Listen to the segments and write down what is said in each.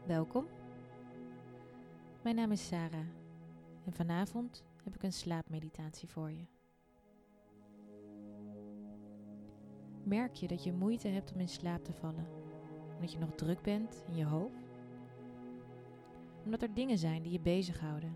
Welkom. Mijn naam is Sarah en vanavond heb ik een slaapmeditatie voor je. Merk je dat je moeite hebt om in slaap te vallen, omdat je nog druk bent in je hoofd? Omdat er dingen zijn die je bezighouden?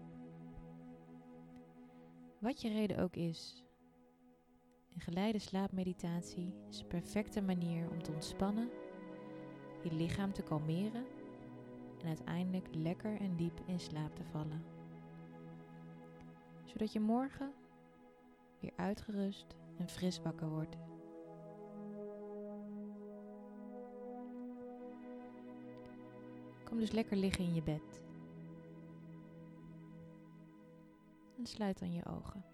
Wat je reden ook is, een geleide slaapmeditatie is een perfecte manier om te ontspannen, je lichaam te kalmeren en uiteindelijk lekker en diep in slaap te vallen. Zodat je morgen weer uitgerust en fris wakker wordt. Kom dus lekker liggen in je bed. En sluit dan je ogen.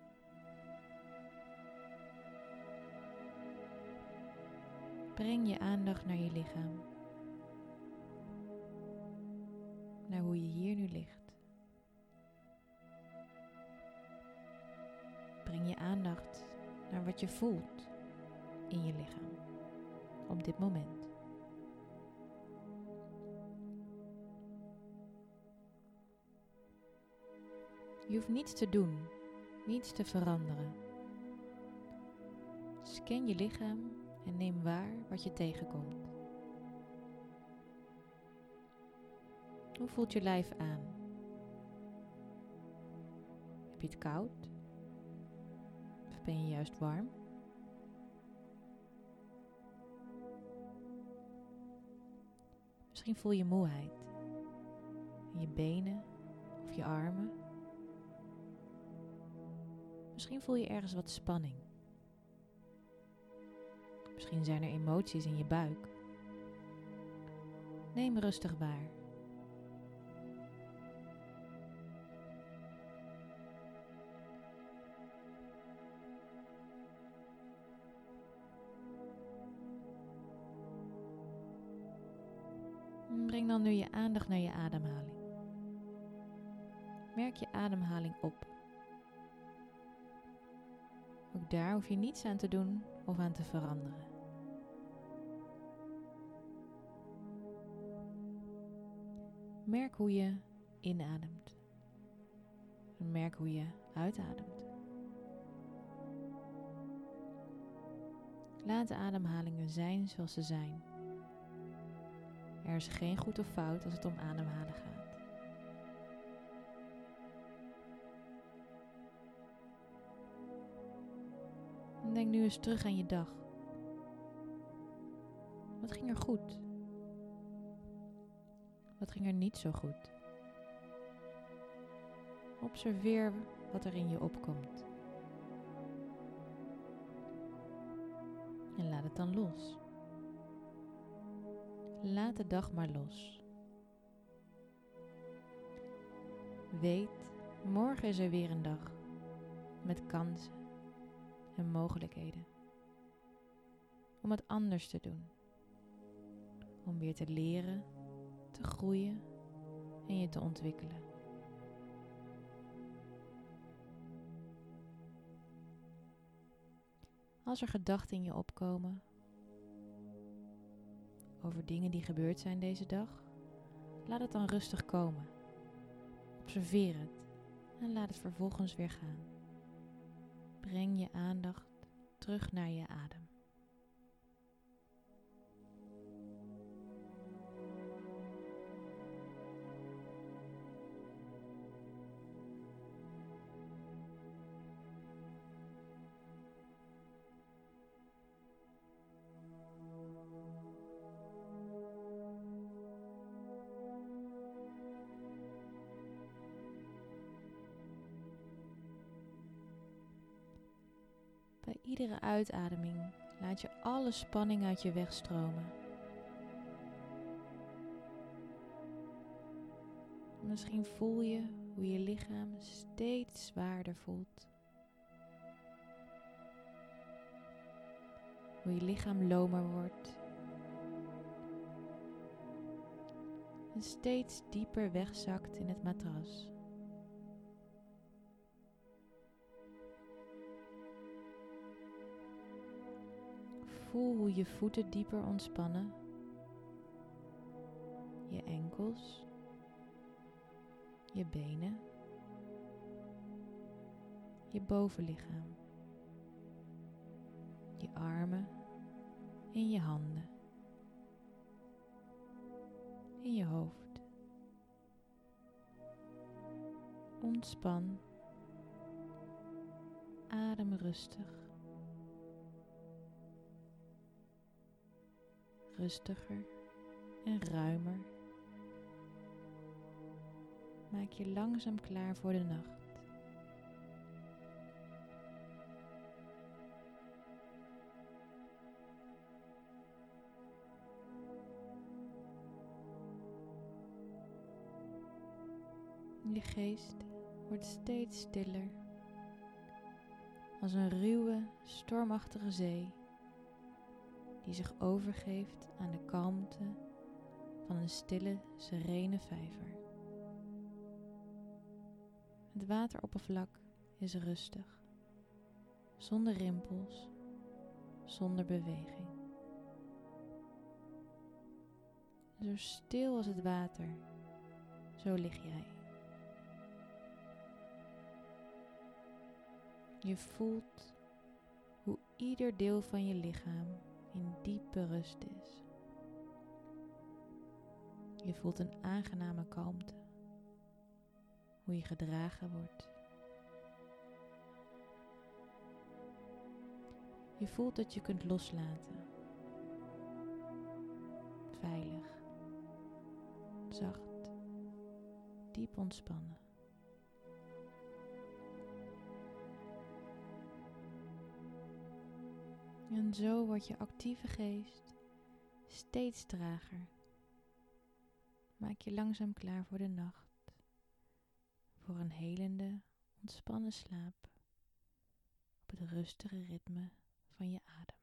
Breng je aandacht naar je lichaam. Naar hoe je hier nu ligt. Breng je aandacht naar wat je voelt in je lichaam op dit moment. Je hoeft niets te doen, niets te veranderen. Scan je lichaam en neem waar wat je tegenkomt. Hoe voelt je lijf aan? Heb je het koud? Of ben je juist warm? Misschien voel je moeheid in je benen of je armen. Misschien voel je ergens wat spanning. Misschien zijn er emoties in je buik. Neem rustig waar. Breng dan nu je aandacht naar je ademhaling. Merk je ademhaling op. Ook daar hoef je niets aan te doen of aan te veranderen. Merk hoe je inademt. En merk hoe je uitademt. Laat de ademhalingen zijn zoals ze zijn. Er is geen goed of fout als het om ademhalen gaat. En denk nu eens terug aan je dag. Wat ging er goed? Wat ging er niet zo goed? Observeer wat er in je opkomt. En laat het dan los. Laat de dag maar los. Weet, morgen is er weer een dag met kansen en mogelijkheden. Om het anders te doen. Om weer te leren, te groeien en je te ontwikkelen. Als er gedachten in je opkomen over dingen die gebeurd zijn deze dag, laat het dan rustig komen. Observeer het en laat het vervolgens weer gaan. Breng je aandacht terug naar je adem. Bij iedere uitademing laat je alle spanning uit je wegstromen. Misschien voel je hoe je lichaam steeds zwaarder voelt. Hoe je lichaam lomer wordt. En steeds dieper wegzakt in het matras. Voel hoe je voeten dieper ontspannen, je enkels, je benen, je bovenlichaam, je armen en je handen, en je hoofd. Ontspan, adem rustig, rustiger en ruimer. Maak je langzaam klaar voor de nacht. Je geest wordt steeds stiller, als een ruwe, stormachtige zee die zich overgeeft aan de kalmte van een stille, serene vijver. Het wateroppervlak is rustig, zonder rimpels, zonder beweging. Zo stil als het water, zo lig jij. Je voelt hoe ieder deel van je lichaam in diepe rust is. Je voelt een aangename kalmte, hoe je gedragen wordt. Je voelt dat je kunt loslaten. Veilig, zacht, diep ontspannen. En zo wordt je actieve geest steeds trager. Maak je langzaam klaar voor de nacht, voor een helende, ontspannen slaap op het rustige ritme van je adem.